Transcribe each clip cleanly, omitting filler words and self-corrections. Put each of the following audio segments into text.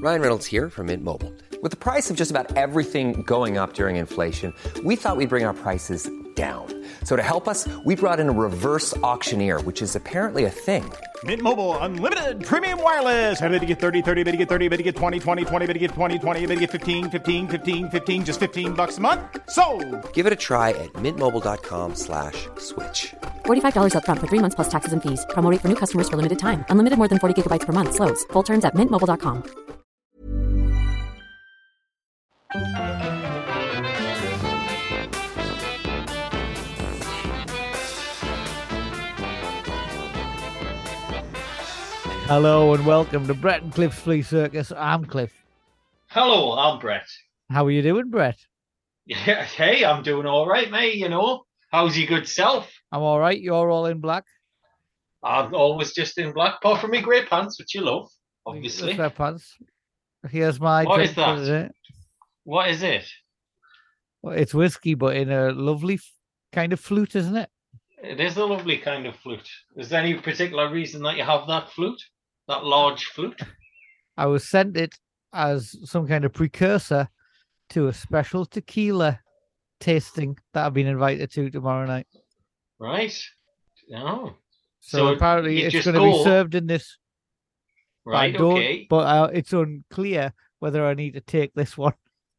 Ryan Reynolds here from Mint Mobile. With the price of just about everything going up during inflation, we thought we'd bring our prices down. So to help us, we brought in a reverse auctioneer, which is apparently a thing. Mint Mobile Unlimited Premium Wireless. How to get 30, 30, bit to get 30, bit to get 20, 20, 20, bit to get 20, 20, bit to get 15, 15, 15, 15, just $15 a month? Sold! Give it a try at mintmobile.com/switch. $45 up front for 3 months plus taxes and fees. Promo rate for new customers for limited time. Unlimited more than 40 gigabytes per month. Slows full terms at mintmobile.com. Hello and welcome to Brett and Cliff's Flea Circus. I'm Cliff. Hello, I'm Brett. How are you doing, Brett? Yeah, hey, I'm doing all right, mate, you know. How's your good self? I'm all right. You're all in black? I'm always just in black, apart from my grey pants, which you love, obviously. Fair pants. Here's my What drink is that? for today. What is it? Well, it's whiskey, but in a lovely kind of flute, isn't it? It is a lovely kind of flute. Is there any particular reason that you have that flute? That large flute? I was sent it as some kind of precursor to a special tequila tasting that I've been invited to tomorrow night. Right. Oh. So apparently you it's just going to be served in this. Right, but okay. But it's unclear whether I need to take this one.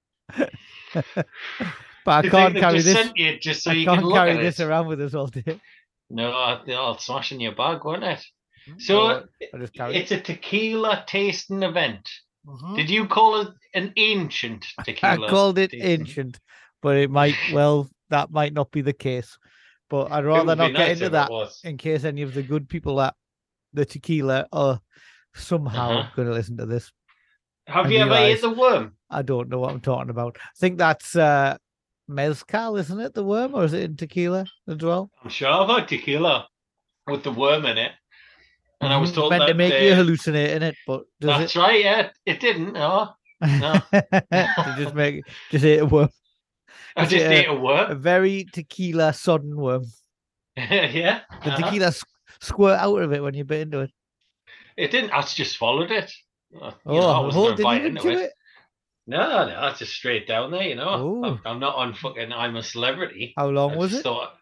But I can't carry this. You just so I you can't can look carry at this it. around with us all day. No, I'll smash in your bag, won't it? So I just carry it's a tequila tasting event. Mhm. Did you call it an ancient tequila? I called it tasting? ancient, but it might that might not be the case. But I'd It rather would be not get nice into if it that was. in case any of the good people at the tequila are somehow Uh-huh. going to listen to this. Have and you ever realise- ate the worm? I don't know what I'm talking about. I think that's mezcal, isn't it? The worm, or is it in tequila as well? I'm sure I've had tequila with the worm in it. And I was Mhm. told meant to that make you hallucinate in it, but does that's right, yeah. It didn't, no. No. to just ate a worm. I just ate a A worm. very tequila sodden worm. Yeah. The uh-huh. tequila squirt out of it when you bit into it. It didn't. I just swallowed it. I Oh, wasn't hold going to didn't bite even into chew it. it. No, that's just straight down there, you know. Oh. I'm not on fucking I'm a Celebrity. How long I was just it? thought,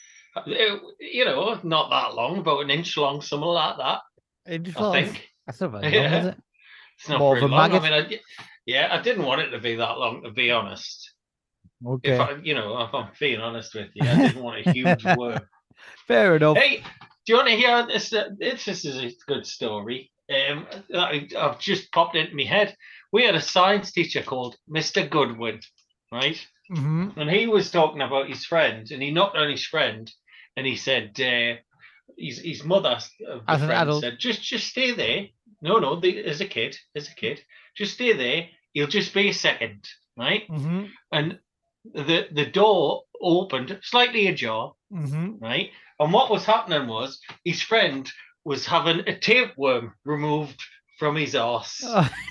you know, not that long, about an inch long, something like that. I think. That's not very long, Yeah. is it? It's not More of very a long. maggot. I mean, I didn't want it to be that long, to be honest. Okay. If I'm being honest with you, I didn't want a huge worm. Fair enough. Hey, do you want to hear this? This is a good story. I've just popped into my head. We had a science teacher called Mr. Goodwin, right? hmm And he was talking about his friend, and he knocked on his friend, and he said, his mother, the As an friend, adult. said, just stay there. No, as a kid, just stay there. He'll just be a second, right? hmm And the door opened slightly ajar, hmm right? And what was happening was his friend was having a tapeworm removed from his arse.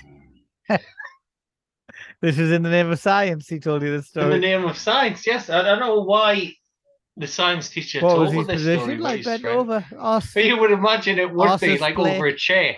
This is in the name of science. He told you this In the story. name of science, yes. I don't know why the science teacher What was told his this story. position? about Like his bent friend. over? Arse. You would imagine it would Arse be is like split. over a chair.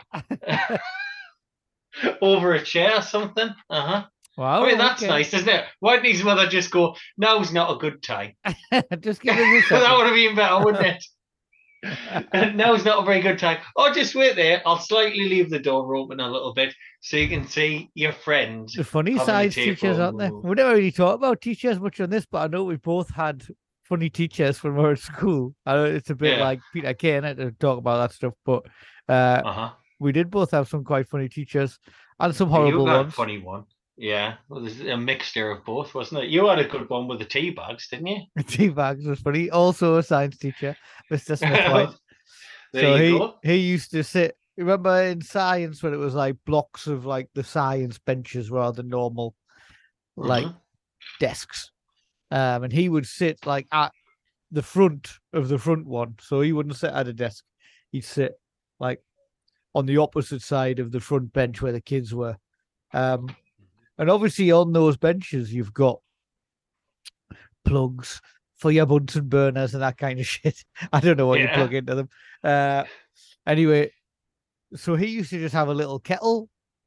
Over a chair or something. Uh-huh. Wow. I mean, that's okay. nice, isn't it? Why didn't his mother just go, now's not a good time? Just give us a That second. would have been better, wouldn't it? Now's not a very good time. Oh, just wait there. I'll slightly leave the door open a little bit so you can see your friend. The funny having a science tapeworm teachers, aren't they? removed. We never really talk about teachers much on this, but I know we both had funny teachers when we were at school. I know it's a bit Yeah. like Peter Kane to talk about that stuff, but Uh-huh. we did both have some quite funny teachers and some You horrible got a ones. funny one. Yeah. Well, there's a mixture of both, wasn't it? You had a good one with the tea bags, didn't you? Teabags was funny. Also a science teacher, Mr. Smith White. There you go. he used to sit. Remember in science when it was like blocks of like the science benches rather than normal like Mhm. desks, and he would sit like at the front of the front one, so he wouldn't sit at a desk. He'd sit like on the opposite side of the front bench where the kids were, and obviously on those benches you've got plugs for your Bunsen burners and that kind of shit. I don't know what you Yeah. plug into them. Anyway, so he used to just have a little kettle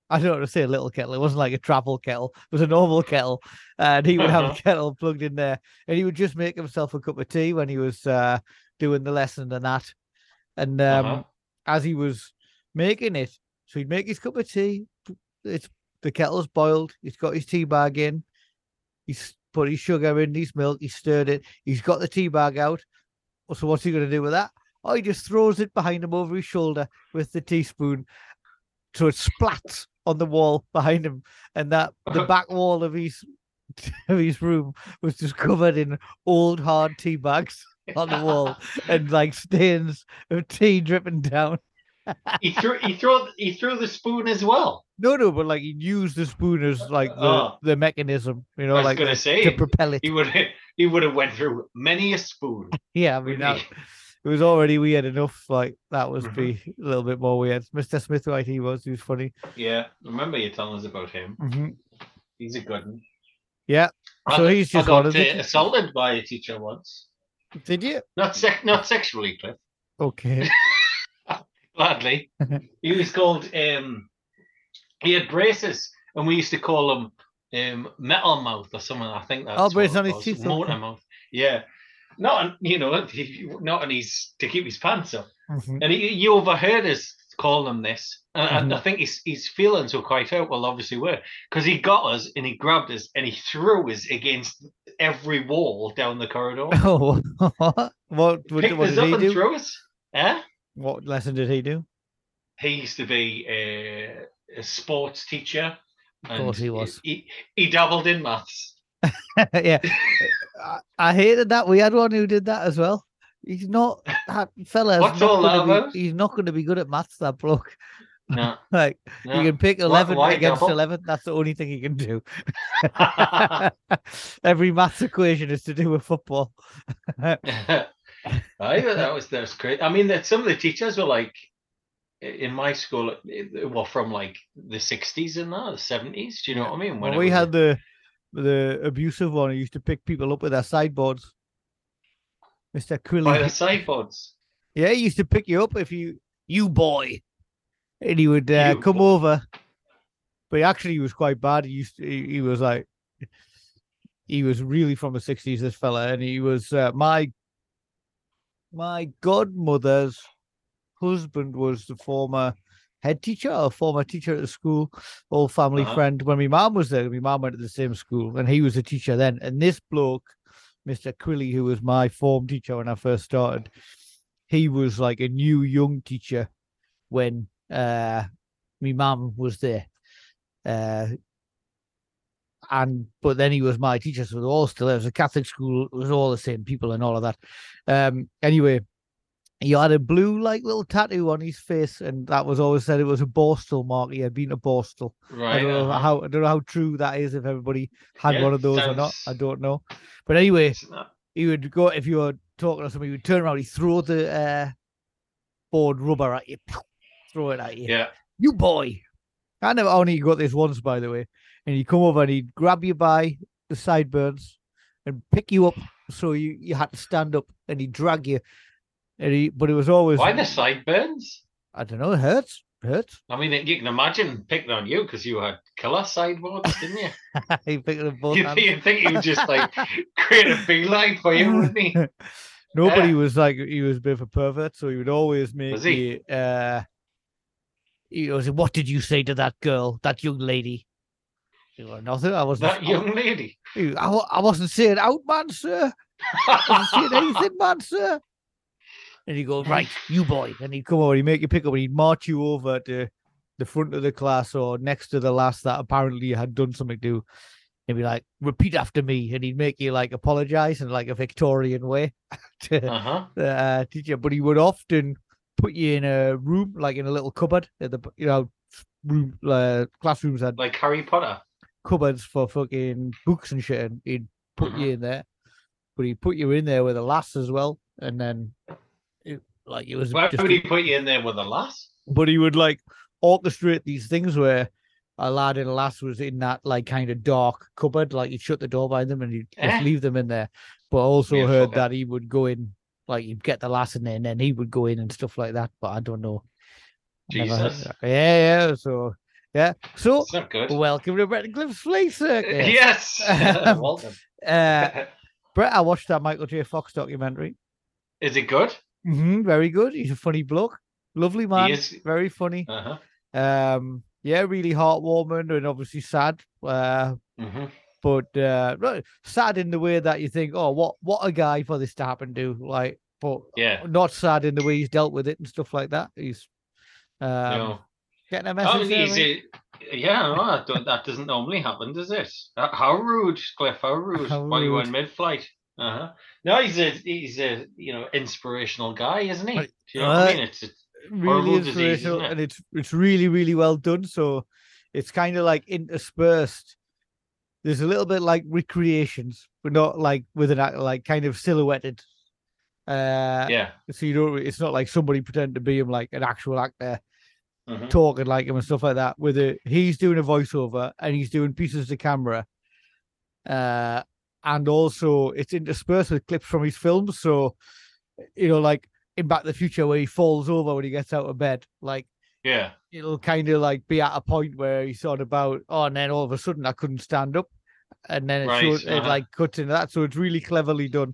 I don't want to say a little kettle. It wasn't like a travel kettle. It was a normal kettle. And he would have a kettle plugged in there. And he would just make himself a cup of tea when he was doing the lesson and that. And as he was making it, so he'd make his cup of tea. The kettle's boiled. He's got his tea bag in. He's put his sugar in, his milk. He stirred it. He's got the tea bag out. So what's he going to do with that? Oh, he just throws it behind him over his shoulder with the teaspoon. So it splats on the wall behind him. And that the back wall of his room was just covered in old hard tea bags on the wall and like stains of tea dripping down. He threw the spoon as well. No, but like he used the spoon as like the mechanism, you know, I was like gonna say, to propel it. He would have went through many a spoon. Yeah, I mean it was already weird enough. Like that was be a little bit more weird. Mr. Smithwaite, he was funny. Yeah, remember you telling us about him? Mm-hmm. He's a good one. Yeah, so he's just got assaulted by a teacher once. Did you? Not sexually, Cliff. Okay. Gladly. He was called. He had braces, and we used to call him Metal Mouth or something. I think that's braces on his teeth. Motor Mouth. Yeah. Not on his to keep his pants up. Mm-hmm. And you overheard us call him this, and I think his feelings were quite hurt. Well, obviously were, because he got us and he grabbed us and he threw us against every wall down the corridor. Oh, what did he do? Threw us. Eh? What lesson did he do? He used to be a sports teacher. Of course he was. He dabbled in maths. Yeah, I hated that. We had one who did that as well. He's not that fella. What's all that about? He's not going to be good at maths. That bloke. No, like no. You can pick 11 against double? 11. That's the only thing he can do. Every maths equation is to do with football. That was great. I mean, that some of the teachers were like in my school. Well, from like the 60s and the 70s. Do you know what I mean? When we had the abusive one who used to pick people up with their sideboards. Mr. Quilly. By the sideboards? Yeah, he used to pick you up if you boy. And he would come over. But he was quite bad. He was really from the 60s, this fella. And he was my godmother's husband was the former head teacher or former teacher at the school, old family friend. When my mom was there, my mom went to the same school and he was a teacher then. And this bloke, Mr. Quilly, who was my form teacher when I first started, he was like a new young teacher when my mum was there. But then he was my teacher, so they all still there. It was a Catholic school, it was all the same people and all of that. Anyway, he had a blue like little tattoo on his face, and that was always said it was a Borstal mark. He had been to Borstal. Right. I don't know how true that is, if everybody had one of those or not. I don't know. But anyway, he would go, if you were talking to somebody, he would turn around, he'd throw the board rubber at you, throw it at you. Yeah. You boy. I never only got this once, by the way. And he'd come over and he'd grab you by the sideburns and pick you up, so you had to stand up, and he'd drag you. But it was always... Why the sideburns? I don't know. It hurts. I mean, you can imagine picking on you because you had killer sideboards, didn't you? He picked up both hands. You'd think he would just like create a beeline for you, wouldn't he? Nobody was like, he was a bit of a pervert, so he would always make you... He was, what did you say to that girl, that young lady? Nothing. I wasn't. That young lady? I wasn't saying out, man, sir. I wasn't saying anything, man, sir. And he'd go, right, you boy. And he'd come over, he'd make you pick up, and he'd march you over to the front of the class or next to the lass that apparently you had done something to. He'd be like, repeat after me. And he'd make you like apologize in like a Victorian way to teach you. But he would often put you in a room, like in a little cupboard. At the room, classrooms had like Harry Potter cupboards for fucking books and shit. And he'd put you in there, but he'd put you in there with a lass as well. And then it was. Why would he put you in there with a lass? But he would like orchestrate these things where a lad and a lass was in that like kind of dark cupboard. Like he'd shut the door behind them and he'd just leave them in there. But I also heard that he would go in. Like, you'd get the lass in there, and then he would go in and stuff like that. But I don't know. Jesus. Yeah. So Yeah. So, It's not good. welcome to Brett and Cliff's Flea Circus. Yes. Well done. Brett, I watched that Michael J. Fox documentary. Is it good? Very good. He's a funny bloke. Lovely man. He is. Very funny. Uh-huh. Yeah, really heartwarming and obviously sad. But sad in the way that you think, oh, what a guy for this to happen to. Like, but not sad in the way he's dealt with it and stuff like that. He's No. getting a message. That doesn't normally happen, does it? How rude, Cliff? How rude? While you were in mid-flight. No, he's a inspirational guy, isn't he? Do you know what I mean? It's really inspirational, and it's really, really well done. So it's kind of like interspersed. There's a little bit like recreations, but not like with an like kind of silhouetted. So it's not like somebody pretending to be him, like an actual actor talking like him and stuff like that. He's doing a voiceover and he's doing pieces to camera. And also it's interspersed with clips from his films. So, like in Back to the Future where he falls over when he gets out of bed, like, it'll kind of like be at a point where he's on about, and then all of a sudden I couldn't stand up. And then it like cuts into that. So it's really cleverly done.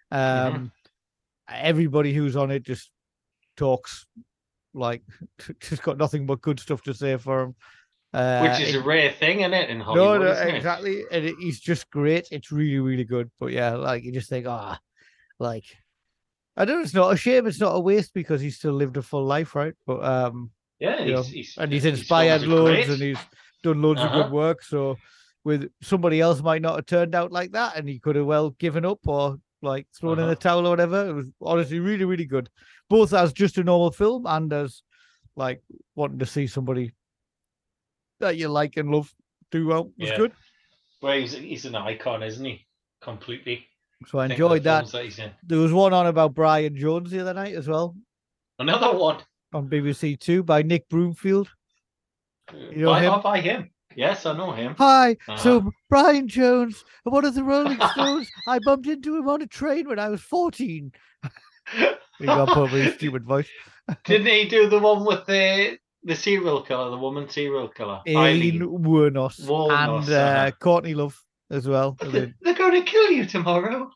Everybody who's on it just talks like, just got nothing but good stuff to say for him. Which is a rare thing, isn't it, in Hollywood? No, exactly. And he's just great. It's really, really good. But yeah, like you just think, like, I don't know, it's not a shame, it's not a waste because he's still lived a full life, right? But he's inspired loads and he's done loads of good work. So with somebody else might not have turned out like that, and he could have well given up or like thrown in the towel or whatever. It was honestly really, really good, both as just a normal film and as like wanting to see somebody that you like and love do well. It was good. Well, he's an icon, isn't he? Completely. So I enjoyed that. There was one on about Brian Jones the other night as well. Another one on BBC Two by Nick Broomfield. You know him? By him. Yes, I know him. Hi. So Brian Jones, one of the Rolling Stones. I bumped into him on a train when I was 14. He got put with his stupid voice. Didn't he do the one with the serial killer, the woman serial killer? Aileen Wuornos. And Courtney Love as well. They're going to kill you tomorrow.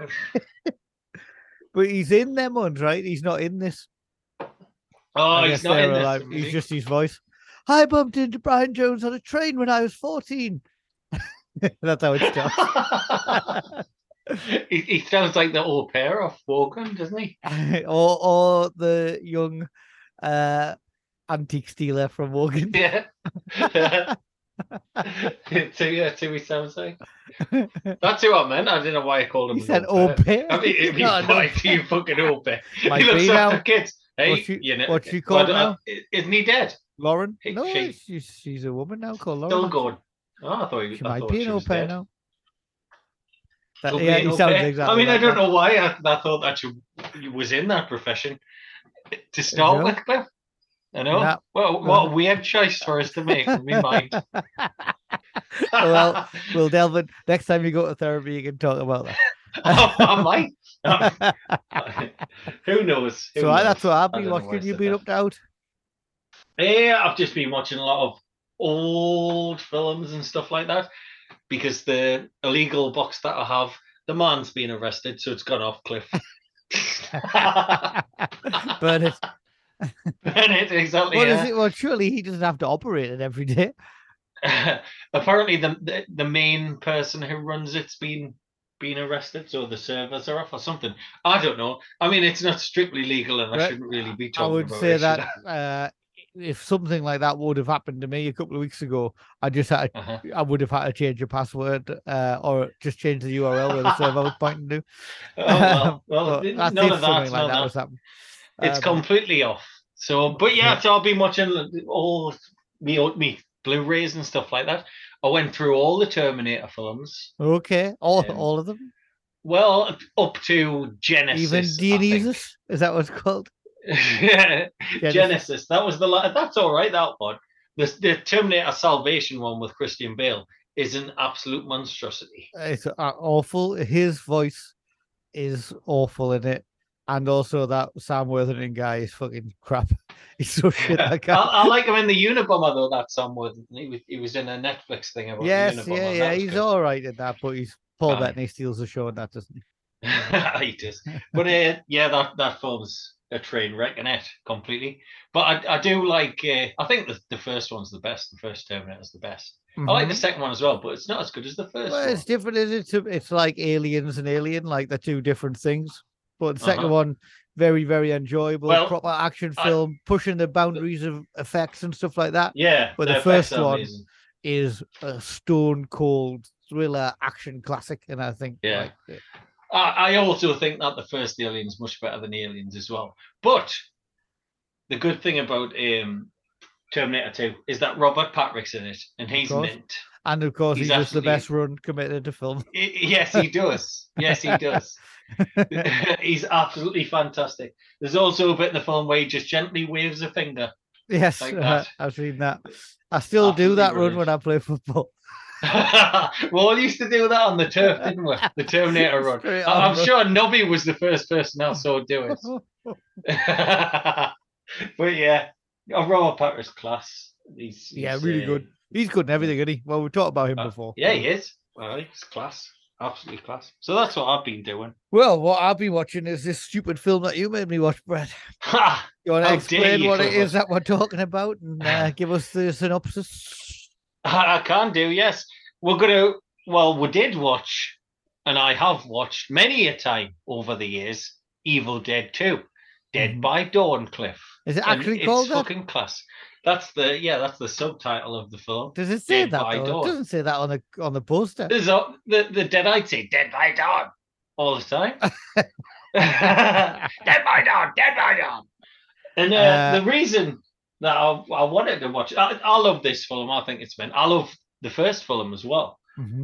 But he's in them ones, right? He's not in this. Oh, he's not in this. He's just his voice. I bumped into Brian Jones on a train when I was 14. That's how it starts. He sounds like the au pair of Wogan, doesn't he? or the young antique stealer from Wogan. Yeah. To he sounds like. That's who I meant. I don't know why I called him. He said au pair. I mean, it'd be like you fucking au pair. Might he looks be like now. the kids. Hey, what's she called now? Isn't he dead? Lauren? No, she's a woman now called Lauren. Still going. Oh, I thought she might be an au pair now. He sounds exactly. I mean, I don't know why I thought that you was in that profession to start with, Cliff. I know. Nah. Well, what a weird choice for us to make. We might. Well, we'll delve in. Next time you go to therapy, you can talk about that. I might. Who knows? That's what I've been watching. You've been up to out. Yeah, I've just been watching a lot of old films and stuff like that because the illegal box that I have, the man's been arrested, so it's gone off, Cliff. Burn it. Burn it, exactly. What is it? Well, surely he doesn't have to operate it every day. Apparently, the main person who runs it's been arrested, so the servers are off or something. I don't know. I mean, it's not strictly legal, and I shouldn't really be talking about it. I would say that if something like that would have happened to me a couple of weeks ago, I would have had to change your password or just change the URL where the server was pointing to. Well, none of that. Was happening. It's completely off. So, but yeah, so I've been watching all me Blu-rays and stuff like that. I went through all the Terminator films. Okay, all of them. Well, up to Genesis. Even Dionysus, is that what it's called? Yeah, Genesis. That was that's all right. That one, the Terminator Salvation one with Christian Bale, is an absolute monstrosity. It's awful. His voice is awful in it. And also that Sam Worthington guy is fucking crap. He's so shit. That guy. I like him in the Unabomber though. That Sam Worthington. He was in a Netflix thing about the Yes, Unabomber. yeah. He's good. all right at that, but he's Paul Aye. Bettany steals the show in that, doesn't he? He does. But that film's a train wreck in it completely. But I do like. I think the first one's the best. The first Terminator's the best. I like the second one as well, but it's not as good as the first Well, one. it's different. It's like Aliens and Alien, like they're two different things. But the second one, very, very enjoyable, proper action film, pushing the boundaries of effects and stuff like that. Yeah. But the first one is a stone cold thriller action classic, and I think I also think that the first Alien's much better than Aliens as well. But the good thing about Terminator 2 is that Robert Patrick's in it, and he's mint. And of course, he's just the best run committed to film. Yes, he does. Yes, he does. He's absolutely fantastic. There's also a bit in the film where he just gently waves a finger. Yes, like that. I've seen that. I still do that run when I play football. We all used to do that on the turf, didn't we? The Terminator run. I'm sure Nobby was the first person I saw do it. But yeah, Robert Patrick's class. He's really good. He's good in everything, isn't he? Well, we talked about him before. Yeah, he is. Well, he's class. Absolutely class. So that's what I've been doing. Well, what I've been watching is this stupid film that you made me watch, Brett. You want to explain what it is that we're talking about and give us the synopsis? I can do, yes. We did watch, and I have watched many a time over the years, Evil Dead 2, Dead by Dawncliff. Is it actually called that? It's fucking class. That's the subtitle of the film. Does it say that though? It doesn't say that on the poster. There's the Deadites say Dead by Dawn all the time. Dead by Dawn, Dead by Dawn. And the reason that I wanted to watch, I love this film. I think it's meant. I love the first film as well,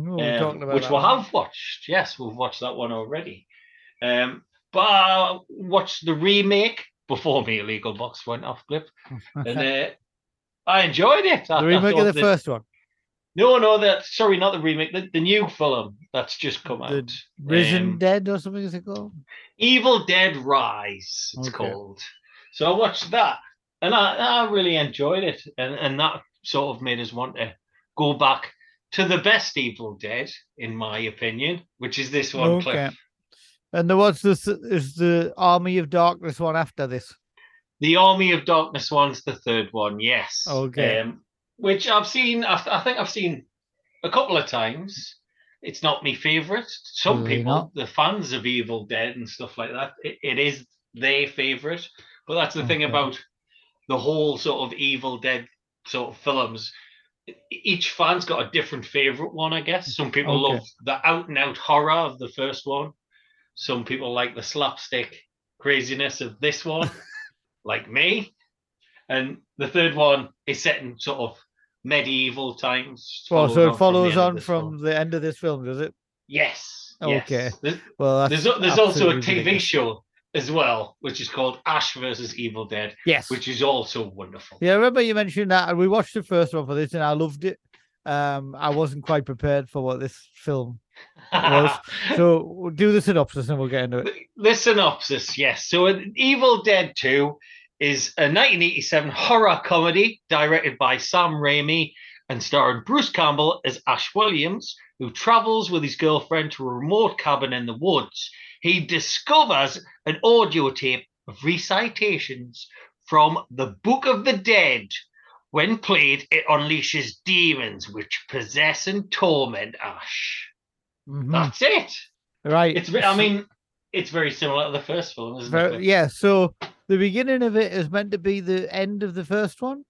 which we have watched. Yes, we've watched that one already. But I watched the remake before my illegal box went off clip, and I enjoyed it. The remake of the first one? No, sorry, not the remake. The new film that's just come out. Risen Dead or something is it called? Evil Dead Rise, it's called. So I watched that, and I really enjoyed it, and that sort of made us want to go back to the best Evil Dead, in my opinion, which is this one, Cliff. And is the Army of Darkness one after this? The Army of Darkness one's the third one, yes. Okay. Which I've seen, I think I've seen a couple of times. It's not my favourite. Some people, the fans of Evil Dead and stuff like that, it is their favourite. But that's the thing about the whole sort of Evil Dead sort of films. Each fan's got a different favourite one, I guess. Some people love the out-and-out horror of the first one. Some people like the slapstick craziness of this one, like me. And the third one is set in sort of medieval times. Well, so it follows on from the end of this film, does it? Yes. Okay. Yes. Well, there's also a TV show as well, which is called Ash versus Evil Dead. Yes. Which is also wonderful. Yeah, I remember you mentioned that, and we watched the first one for this, and I loved it. I wasn't quite prepared for what this film was. So we'll do the synopsis and we'll get into it. The synopsis, yes. So Evil Dead 2 is a 1987 horror comedy directed by Sam Raimi and starring Bruce Campbell as Ash Williams, who travels with his girlfriend to a remote cabin in the woods. He discovers an audio tape of recitations from the Book of the Dead. When played, it unleashes demons which possess and torment Ash. Mm-hmm. That's it. Right. It's very similar to the first film, isn't it? Yeah, so the beginning of it is meant to be the end of the first one?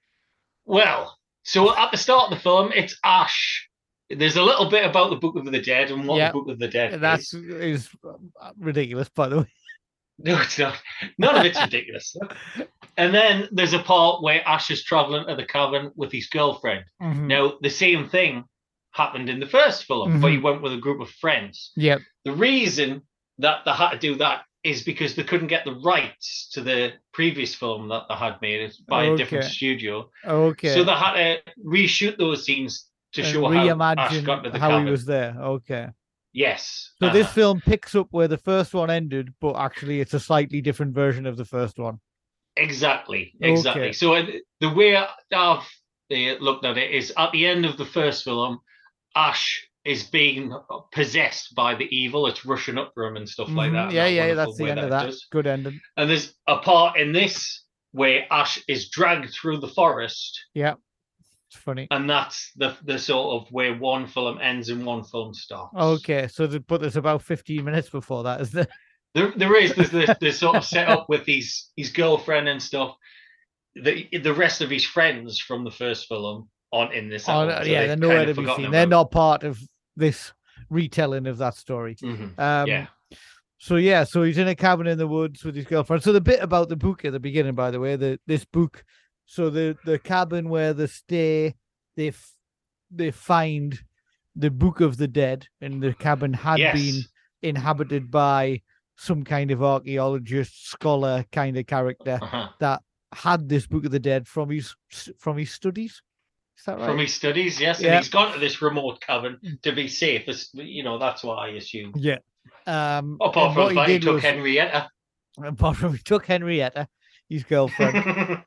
Well, so at the start of the film, it's Ash. There's a little bit about the Book of the Dead and what the Book of the Dead is ridiculous, by the way. No, it's not. None of it's ridiculous. And then there's a part where Ash is traveling to the cabin with his girlfriend. Mm-hmm. Now, the same thing happened in the first film, but he went with a group of friends. Yep. The reason that they had to do that is because they couldn't get the rights to the previous film that they had made by a different studio. Okay. So they had to reshoot those scenes to show how Ash got to the cabin. He was there. Okay. Yes. So this film picks up where the first one ended, but actually it's a slightly different version of the first one. Exactly. Okay. So the way I've looked at it is at the end of the first film, Ash is being possessed by the evil. It's rushing up for him and stuff like that. Yeah, that's the end of that. Good ending. And there's a part in this where Ash is dragged through the forest. Yeah, it's funny. And that's the sort of where one film ends and one film starts. Okay, so but there's about 15 minutes before that, is there? There's the sort of setup with his girlfriend and stuff. The rest of his friends from the first film aren't in this. They're nowhere to be seen. They're not part of this retelling of that story. Yeah. So he's in a cabin in the woods with his girlfriend. So the bit about the book at the beginning, by the way, this book. So the cabin where they stay, they find the Book of the Dead, and the cabin had been inhabited by some kind of archaeologist, scholar kind of character that had this Book of the Dead from his studies. Is that right? From his studies, yes. And he's gone to this remote cabin to be safe. That's what I assume. Yeah. Apart from the fact he took Henrietta. Apart from he took Henrietta, his girlfriend,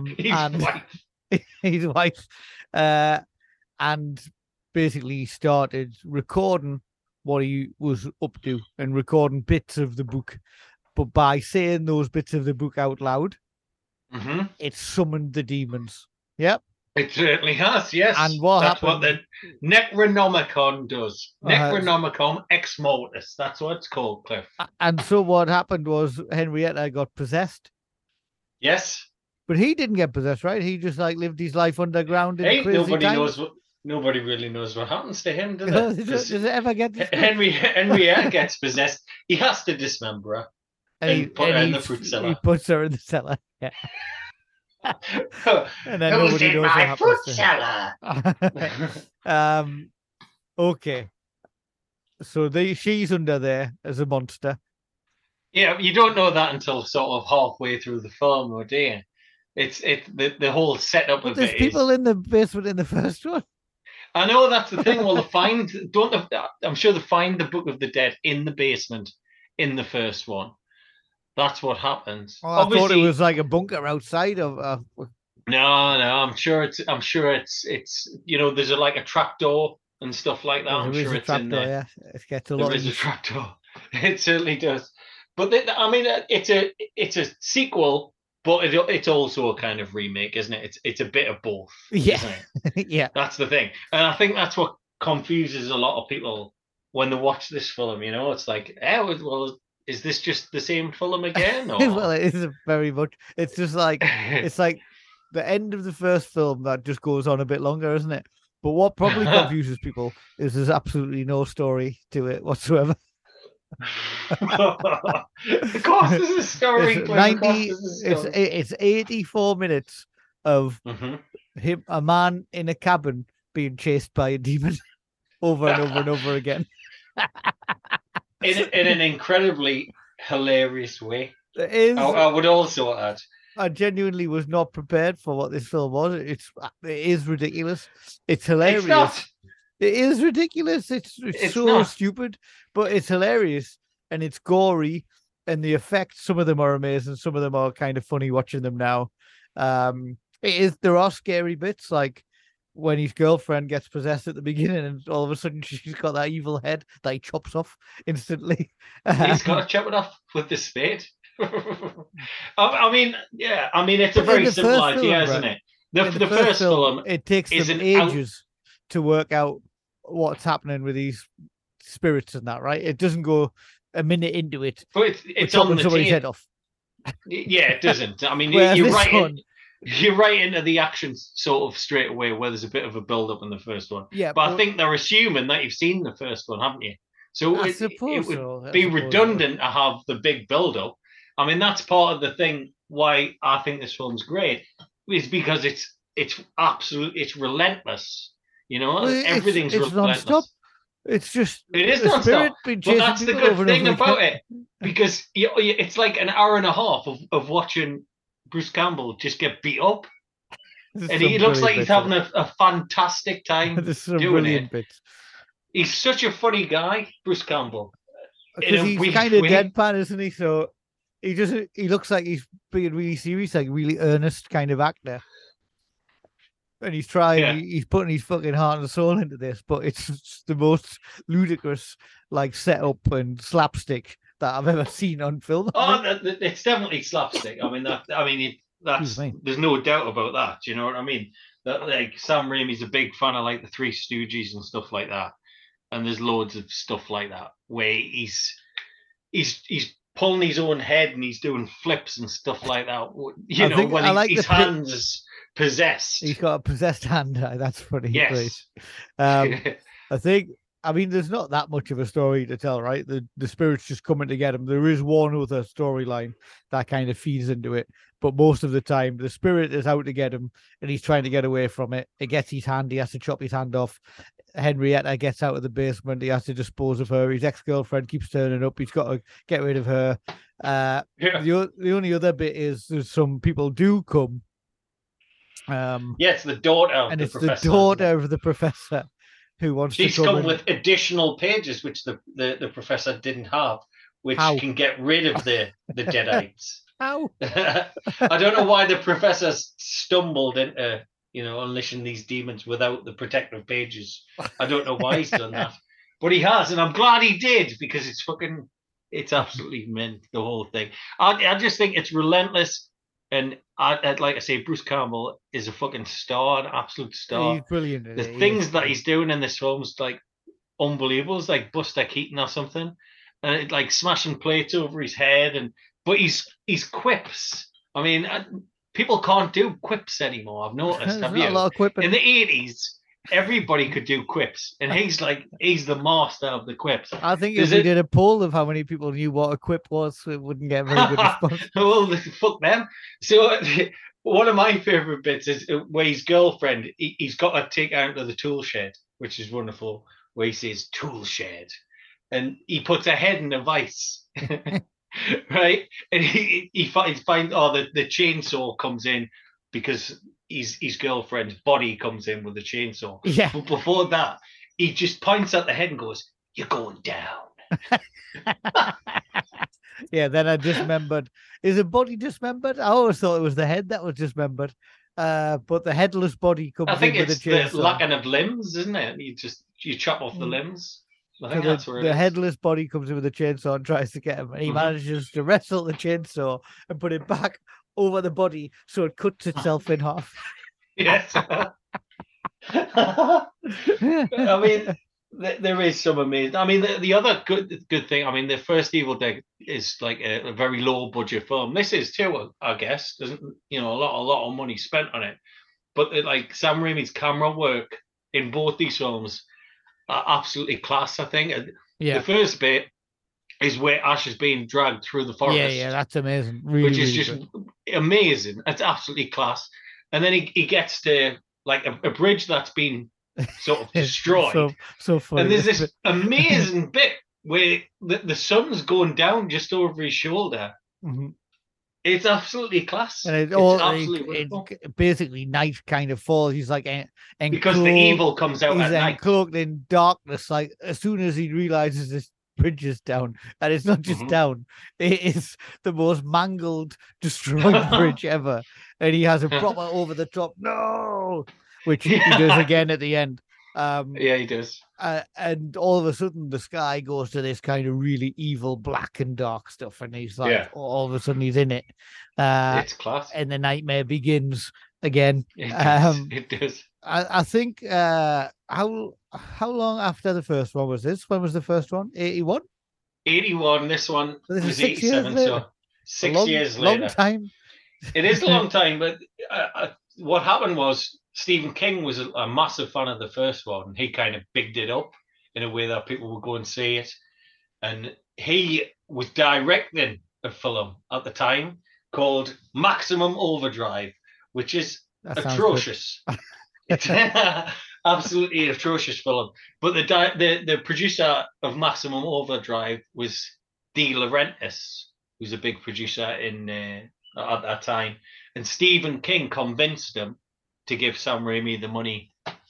his wife, and basically started recording what he was up to and recording bits of the book. But by saying those bits of the book out loud, it summoned the demons. Yep. It certainly has, yes. And that's what the Necronomicon does. Necronomicon Ex Mortis. That's what it's called, Cliff. And so what happened was Henrietta got possessed. Yes. But he didn't get possessed, right? He just lived his life underground in crazy times. Nobody really knows what happens to him, does it? Does it ever get Henrietta gets possessed. He has to dismember her and put her in the fruit cellar. He puts her in the cellar, yeah. And then who's in my fruit cellar? Okay. So she's under there as a monster. Yeah, you don't know that until sort of halfway through the film, or do you? The whole setup of it. There's people in the basement in the first one. I know that's the thing. Well, I'm sure they find the Book of the Dead in the basement in the first one. That's what happens. Oh, I thought it was like a bunker outside of. No. I'm sure it's. There's a trapdoor and stuff like that. I'm sure it's in there. Yeah, it gets a lot. There is a trapdoor. It certainly does. But it's a sequel, but it's also a kind of remake, isn't it? It's a bit of both. Yeah, yeah. That's the thing, and I think that's what confuses a lot of people when they watch this film. It's like, is this just the same film again? Or... Well, it is very much. It's just like it's like the end of the first film that just goes on a bit longer, isn't it? But what probably confuses people is there's absolutely no story to it whatsoever. Of course, there's a story. It's 84 minutes of a man in a cabin being chased by a demon over and over and over again. in an incredibly hilarious way. It is. I would also add. I genuinely was not prepared for what this film was. It is ridiculous. It's hilarious. It's not. It is ridiculous. It's so not. Stupid, but it's hilarious and it's gory, and the effects. Some of them are amazing. Some of them are kind of funny watching them now. There are scary bits, like when his girlfriend gets possessed at the beginning, and all of a sudden she's got that evil head that he chops off instantly. He's got to chop it off with the spade. I mean, it's a very simple idea, isn't it? The first film, it takes them ages to work out what's happening with these spirits and that, right? It doesn't go a minute into it. But it's on somebody's head off. Yeah, it doesn't. I mean, you're right into the action sort of straight away, where there's a bit of a build up in the first one. Yeah, but I think they're assuming that you've seen the first one, haven't you? So it would be redundant to have the big build up. I mean, that's part of the thing why I think this film's great, is because it's relentless. Everything's relentless. Non-stop. It is non-stop. But that's the good thing about it, because it's like an hour and a half of watching Bruce Campbell just get beat up, and he looks like he's having a fantastic time There's some doing brilliant it. Bits. He's such a funny guy, Bruce Campbell. Because he's kind of deadpan, isn't he? So he doesn't. He looks like he's being really serious, like really earnest kind of actor. And he's trying. Yeah. He's putting his fucking heart and soul into this, but it's the most ludicrous, like setup and slapstick that I've ever seen on film. It's definitely slapstick. I mean that's there's no doubt about that. Do you know what I mean? That like Sam Raimi's a big fan of like the Three Stooges and stuff like that, and there's loads of stuff like that where he's pulling his own head and he's doing flips and stuff like that. You know, when his hands is possessed. He's got a possessed hand. That's funny. Yes. I think. I mean, there's not that much of a story to tell, right? The spirit's just coming to get him. There is one other storyline that kind of feeds into it, but most of the time, the spirit is out to get him, and he's trying to get away from it. It gets his hand. He has to chop his hand off. Henrietta gets out of the basement. He has to dispose of her. His ex-girlfriend keeps turning up. He's got to get rid of her. The only other bit is there's some people do come. It's the daughter of and the it's professor. The daughter of the professor. Who wants She's to come with additional pages which the professor didn't have, which can get rid of the Deadites. How? I don't know why the professor stumbled into unleashing these demons without the protective pages. I don't know why he's done that, but he has, and I'm glad he did because it's absolutely mint, the whole thing. I just think it's relentless. And I'd like to say Bruce Campbell is a fucking star, an absolute star. He's brilliant. The things that he's doing in this film is like unbelievable. It's like Buster Keaton or something, and like smashing plates over his head. But he's quips. I mean, people can't do quips anymore. I've noticed. There's not a lot of quipping. In the 80s, everybody could do quips, and he's the master of the quips. I think if we did a poll of how many people knew what a quip was, it wouldn't get very good response. Well, fuck them. So one of my favorite bits is where his girlfriend, he's got to take her out to the tool shed, which is wonderful, where he says tool shed, and he puts her head in a vice. Right, and he finds the chainsaw comes in because his girlfriend's body comes in with the chainsaw. Yeah. But before that, he just points at the head and goes, "You're going down." Yeah, then I dismembered. Is the body dismembered? I always thought it was the head that was dismembered. But the headless body comes in with a chainsaw. I think it's the lacking of limbs, isn't it? You chop off the limbs. I think that's where the headless body comes in with a chainsaw and tries to get him, and he manages to wrestle the chainsaw and put it back over the body so it cuts itself in half. Yes. I mean, there is some amazing. I mean, the other good thing. I mean, the first Evil Dead is like a very low budget film. This is too, I guess. There's a lot of money spent on it, but like Sam Raimi's camera work in both these films are absolutely class. I think. Yeah. The first bit is where Ash is being dragged through the forest. Yeah, that's amazing. Really, which is really just good. Amazing. It's absolutely class. And then he gets to like a bridge that's been sort of destroyed. so funny. And there's this amazing bit where the sun's going down just over his shoulder. Mm-hmm. It's absolutely class. And it's basically night kind of falls. He's like because the evil comes out at night. He's cloaked in darkness. Like as soon as he realizes this bridge is down, and it's not just down, it is the most mangled, destroyed bridge ever. And he has a proper over the top which he does again at the end. Yeah, he does. And all of a sudden, the sky goes to this kind of really evil, black and dark stuff, and he's like, all of a sudden, he's in it. It's class. And the nightmare begins again. It does. I think how long after the first one was this? When was the first one? 81? 81. This one was 87. So 6 years later. Long time. It is a long time, but what happened was Stephen King was a massive fan of the first one. He kind of bigged it up in a way that people would go and see it. And he was directing a film at the time called Maximum Overdrive, which is atrocious. It's absolutely atrocious film. But the producer of Maximum Overdrive was De Laurentiis, who's a big producer at that time. And Stephen King convinced him to give Sam Raimi the money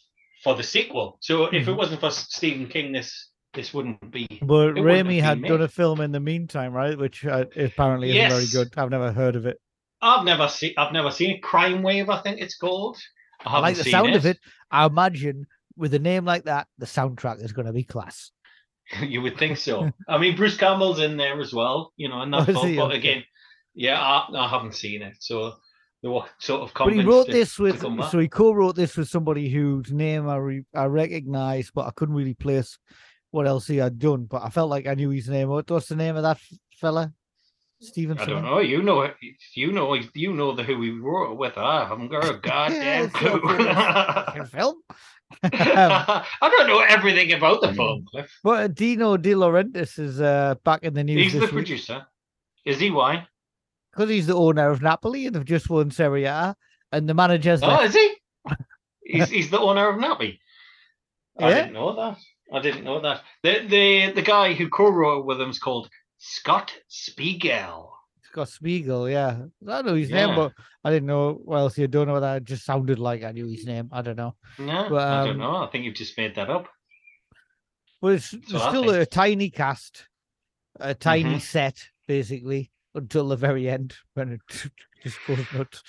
for the sequel. So if it wasn't for Stephen King, this wouldn't be. But Raimi had made. done a film in the meantime, right? Which apparently isn't very good. I've never heard of it. I've never seen it. Crime Wave, I think it's called. I like the sound of it. I imagine with a name like that, the soundtrack is going to be class. You would think so. I mean, Bruce Campbell's in there as well, in that film. But again, I haven't seen it. So they were sort of convinced. But he wrote this so he co-wrote this with somebody whose name I recognize, but I couldn't really place what else he had done. But I felt like I knew his name. What's the name of that fella? Steven. I don't know. You know it. You know who he wrote it with. I haven't got a goddamn clue. Film. I don't know everything about the film, Cliff. But Dino De Laurentiis is back in the news. He's the producer. Is he? Why? Because he's the owner of Napoli and they've just won Serie A, and the manager's. Oh, is he? he's the owner of Napoli. I didn't know that. The guy who co-wrote with him is called Scott Spiegel. Scott Spiegel, yeah. I know his name, but I didn't know what else he had done. That it just sounded like I knew his name. I don't know. No, but, I don't know. I think you've just made that up. But it's still a tiny cast, a tiny set, basically, until the very end when it just goes nuts.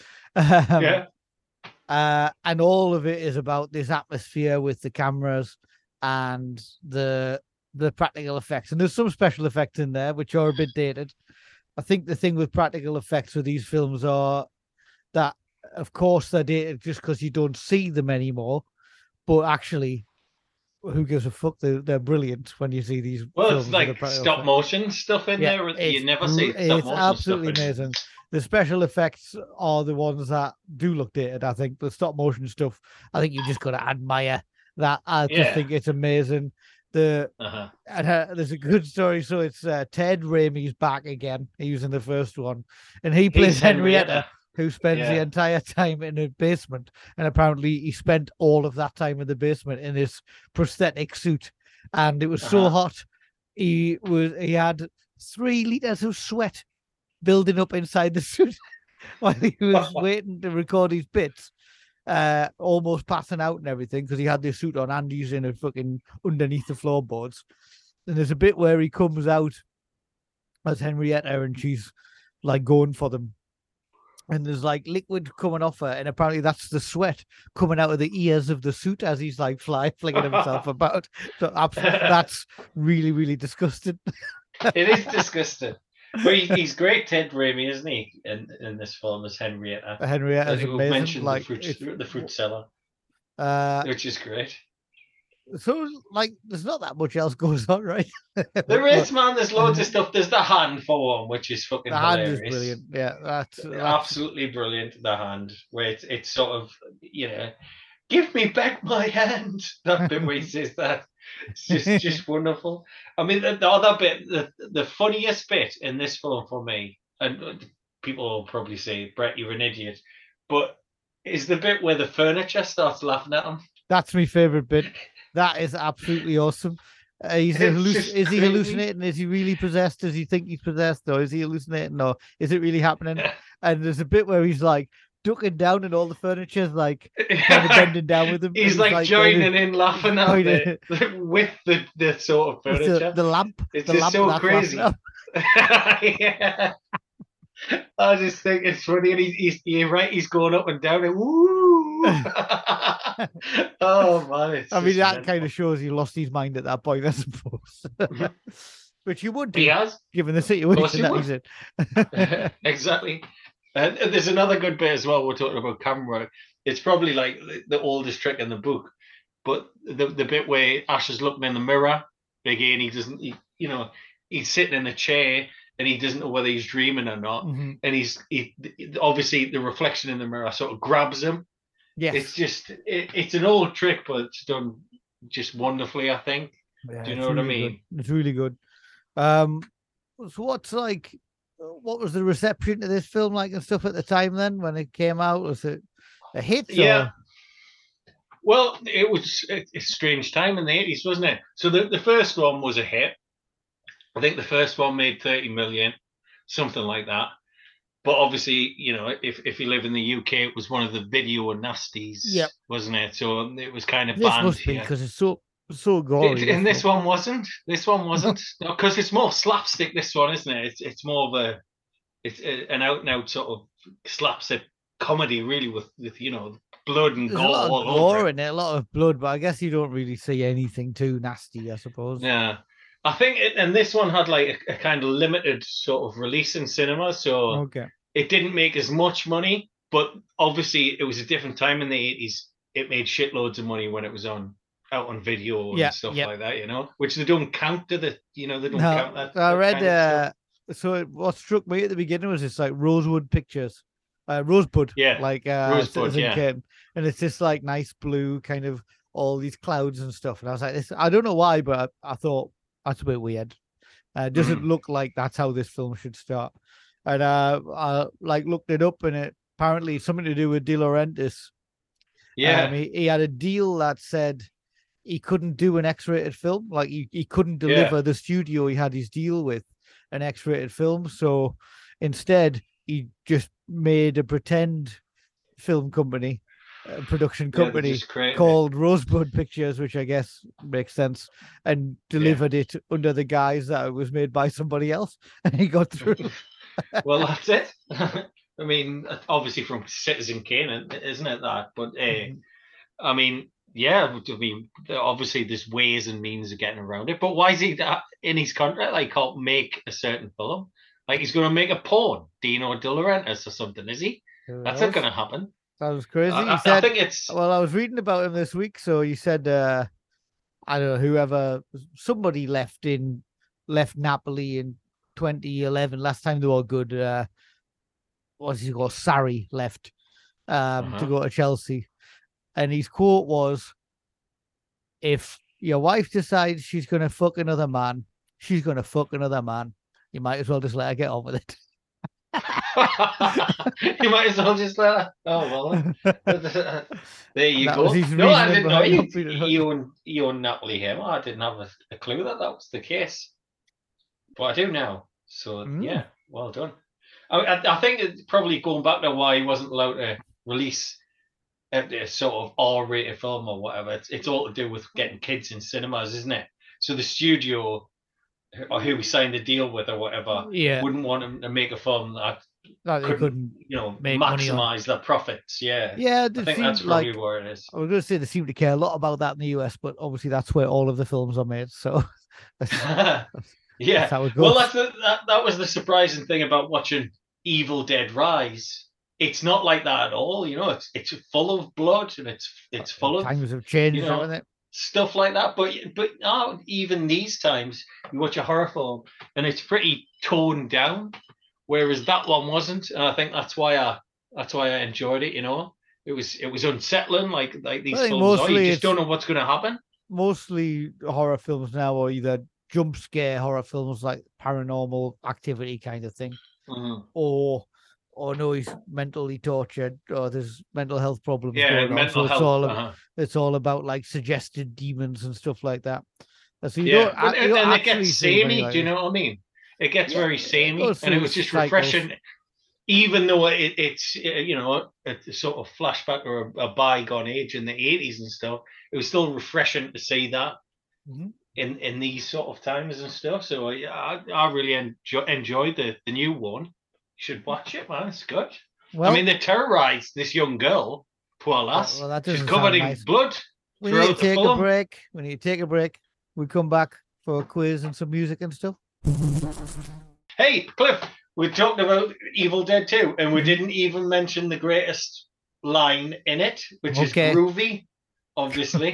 And all of it is about this atmosphere with the cameras and the practical effects. And there's some special effects in there which are a bit dated. I think the thing with practical effects with these films are that, of course, they're dated just because you don't see them anymore. But actually, who gives a fuck? They're brilliant when you see these. Well, films it's like stop motion stuff in there. You never see stop motion. It's absolutely amazing. The special effects are the ones that do look dated, I think. The stop motion stuff, I think you just got to admire that. I just think it's amazing. There's a good story. So it's Ted Raimi's back again. He was in the first one, and he plays Henrietta, who spends the entire time in a basement. And apparently, he spent all of that time in the basement in this prosthetic suit, and it was so hot. He had 3 liters of sweat building up inside the suit while he was waiting to record his bits. Almost passing out and everything because he had this suit on and he's in a fucking underneath the floorboards. And there's a bit where he comes out as Henrietta and she's like going for them, and there's like liquid coming off her, and apparently that's the sweat coming out of the ears of the suit as he's like flinging himself about. So that's really, really disgusting. It is disgusting. But he's great, Ted Raimi, isn't he? In this film as Henrietta. Henrietta's amazing. Like the fruit seller, which is great. So, like, there's not that much else goes on, right? There is, man. There's loads of stuff. There's the hand for one, which is fucking hilarious. The hand is brilliant. Yeah, that's absolutely brilliant. The hand, where it's sort of, give me back my hand. That bit where he says that. It's just wonderful. I mean, the other bit, the funniest bit in this film for me, and people will probably say, Brett, you're an idiot, but is the bit where the furniture starts laughing at him. That's my favourite bit. That is absolutely awesome. Is he hallucinating? Is he really possessed? Does he think he's possessed? Or is he hallucinating? Or is it really happening? And there's a bit where he's like, ducking down and all the furniture's like kind of bending down with him. He's like joining in, laughing at it with the sort of furniture. The lamp. It's the just lamp so crazy. Yeah. I just think it's funny, and you're right. He's going up and down, and woo! Oh man! I mean, that kind of shows he lost his mind at that point, I suppose. Which you would do, he has, given the situation that he's in. Exactly. And there's another good bit as well. We're talking about camera work. It's probably like the oldest trick in the book, but the bit where Ash is looking in the mirror again, he's sitting in a chair and he doesn't know whether he's dreaming or not, and he obviously the reflection in the mirror sort of grabs him. Yes, it's an old trick, but it's done just wonderfully, I think. Yeah, do you know what I mean? Good. It's really good. So what was the reception to this film like and stuff at the time then when it came out? Was it a hit? Yeah. Well, it was a strange time in the 80s, wasn't it? So the first one was a hit. I think the first one made 30 million, something like that. But obviously, if you live in the UK, it was one of the video nasties, Yep. wasn't it? So it was kind of This banned must be here. because it's so gory. And this one wasn't. This one wasn't. No, because it's more slapstick. This one, isn't it? It's more of an out and out sort of slapstick comedy, really, with blood and There's gore a lot of all gore over in it, a lot of blood, but I guess you don't really see anything too nasty, I suppose. Yeah. I think and this one had like a kind of limited sort of release in cinema, so Okay. it didn't make as much money, but obviously it was a different time in the 80s. It made shitloads of money when it was out on video and stuff like that, which they don't count to they don't count that. I read kind of so what struck me at the beginning was it's like Rosebud Pictures. Rosebud, like Rosebud, Citizen Kane. And it's just like nice blue, kind of all these clouds and stuff. And I was like, this, I don't know why, but I thought that's a bit weird. It doesn't look like that's how this film should start. And I like looked it up, and it apparently something to do with De Laurentiis. Yeah, he had a deal that said he couldn't do an X-rated film. Like he couldn't deliver the studio he had his deal with an X-rated film. So instead, he just made a pretend film company, production company called Rosebud Pictures, which I guess makes sense, and delivered it under the guise that it was made by somebody else, and he got through. Well, that's it. I mean, obviously from Citizen Kane, isn't it that? But I mean, obviously there's ways and means of getting around it. But why is he in his contract? Like, can't make a certain film? Like he's going to make a porn, Dino De Laurentiis or something, is he? That's not going to happen. That was crazy. I think it's. Well, I was reading about him this week, so he said, I don't know, somebody left Napoli in 2011. Last time they were good. What's he called? Sarri left to go to Chelsea, and his quote was, "If your wife decides she's going to fuck another man, she's going to fuck another man. You might as well just let her get on with it." You might as well just let her. Oh well, there you go. No, I didn't know you own Napoli here. I didn't have a clue that was the case, but I do now. So yeah, well done. I think it's probably going back to why he wasn't allowed to release a sort of R-rated film or whatever. It's all to do with getting kids in cinemas, isn't it? So the studio or who we signed the deal with or whatever wouldn't want him to make a film that couldn't maximize their profits. Yeah, I think that's probably where it is. I was going to say they seem to care a lot about that in the US, but obviously that's where all of the films are made. So that's how it goes. Well, that was the surprising thing about watching Evil Dead Rise. It's not like that at all. It's full of blood and it's full of times have changed, haven't it? Stuff like that, but even these times you watch a horror film and it's pretty toned down, whereas that one wasn't, and I think that's why I enjoyed it. It was unsettling, like these films. You just don't know what's going to happen. Mostly horror films now are either jump scare horror films like Paranormal Activity kind of thing, or no, he's mentally tortured, or there's mental health problems going on. So it's all about like suggested demons and stuff like that. So you don't it gets samey. Do you know what I mean? It gets very samey, and it was just refreshing. Even though it's a sort of flashback or a bygone age in the 80s and stuff, it was still refreshing to see that in these sort of times and stuff. So I really enjoyed the new one. You should watch it, man. It's good. Well, I mean, they terrorized this young girl, poor lass. Well, she's covered in blood. We need to take a break. We come back for a quiz and some music and stuff. Hey, Cliff, we talked about Evil Dead 2, and we didn't even mention the greatest line in it, which is groovy, obviously.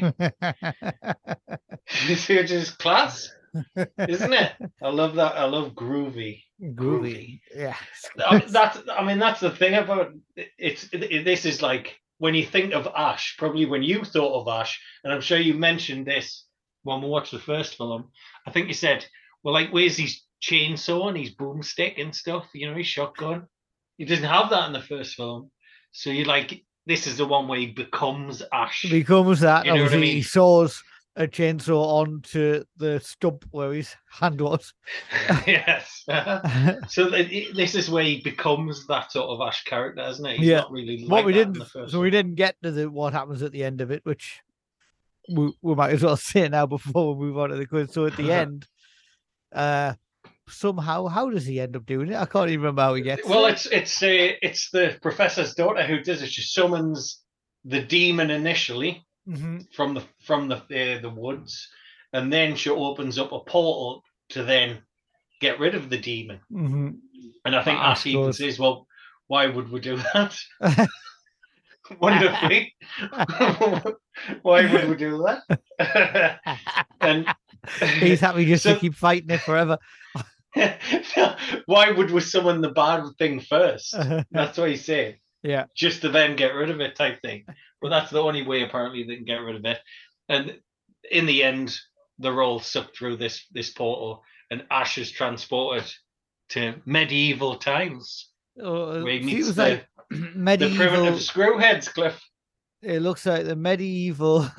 Which is class, isn't it? I love that. I love groovy. Groovy. Yeah. That's the thing about it. This is like when you think of Ash, probably when you thought of Ash, and I'm sure you mentioned this when we watched the first film. I think you said, well, like, where's his chainsaw and his boomstick and stuff? His shotgun. He doesn't have that in the first film. So you're like, this is the one where he becomes Ash. He becomes that. You know what I mean? He saws a chainsaw onto the stump where his hand was. Yes. So this is where he becomes that sort of Ash character, isn't it? He's Yeah. not really What like we that didn't, in the first so one. we didn't get to what happens at the end of it, which we might as well say now before we move on to the quiz. So at the end, somehow, how does he end up doing it? I can't even remember how he gets Well, it. it's the professor's daughter who does it. She summons the demon initially from the woods, and then she opens up a portal to then get rid of the demon. And I think Ash even says, "Well, why would we do that?" Wonderfully, why would we do that? And he's happy just to keep fighting it forever. Why would we summon the bad thing first? That's what he's saying. Yeah. Just to then get rid of it type thing. But that's the only way apparently they can get rid of it. And in the end, they're all sucked through this portal, and Ash is transported to medieval times. Where he meets the primitive screwheads, Cliff. It looks like the medieval